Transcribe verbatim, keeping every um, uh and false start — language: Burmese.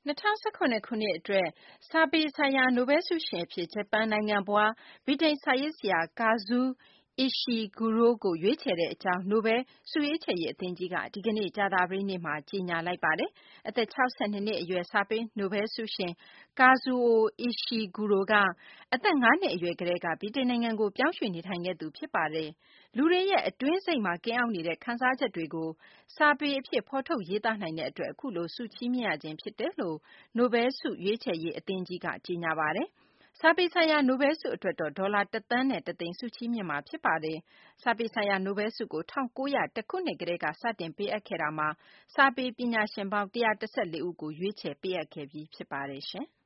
၂၀၁၇ ခုနှစ်အတွက် စာပေဆိုင်ရာ နိုဘဲလ်ဆုရှင်အဖြစ် ဂျပန်နိုင်ငံဖွား ဗြိတိန်စာရေးဆရာ Kazuo Ishiguro ကို ရွေးချယ်တဲ့အကြောင်း နိုဘဲလ်ဆုရွေးချယ်ရေးအသင်းကြီးက ဒီကနေ့ ကြာသပတေးနေ့မှာ ကြေညာလိုက်ပါတယ်။ အသက် ၆၂ နှစ်အရွယ် စာပေနိုဘဲလ်ဆုရှင် Kazuo Ishiguro က အသက် ၅ နှစ်အရွယ်ကတည်းက ဗြိတိန်နိုင်ငံကို ပြောင်းရွှေ့နေထိုင်ခဲ့သူ ဖြစ်ပါတယ်။ လူတွေရဲ့ အတွင်းစိတ်မှာ ကိန်းအောက်နေတဲ့ ခံစားချက်တွေကို စာပေအဖြစ် ဖော်ထုတ်ရေးသားနိုင်တဲ့အတွက် အခုလို ဆုချီးမြှင့်ရခြင်း ဖြစ်တယ်လို့ နိုဘဲလ်ဆုရွေးချယ်ရေးအသင်းကြီးက ကြေညာပါတယ်။ စာပေဆိုင်ရာ နိုဘဲလ်ဆုအတွက်တော့ ဒေါ်လာ တသန်းနဲ့ တသိန်း ဆုချီးမြှင့်မှာ ဖြစ်ပါတယ်။ စာပေဆိုင်ရာ နိုဘဲလ်ဆုကို ၁၉၀၁ ခုနှစ်ကတည်းက စတင်ပေးအပ်ခဲ့တာမှာ စာပေပညာရှင်ပေါင်း ၁၁၄ ဦးကို ရွေးချယ်ပေးအပ်ခဲ့ပြီး ဖြစ်ပါတယ်။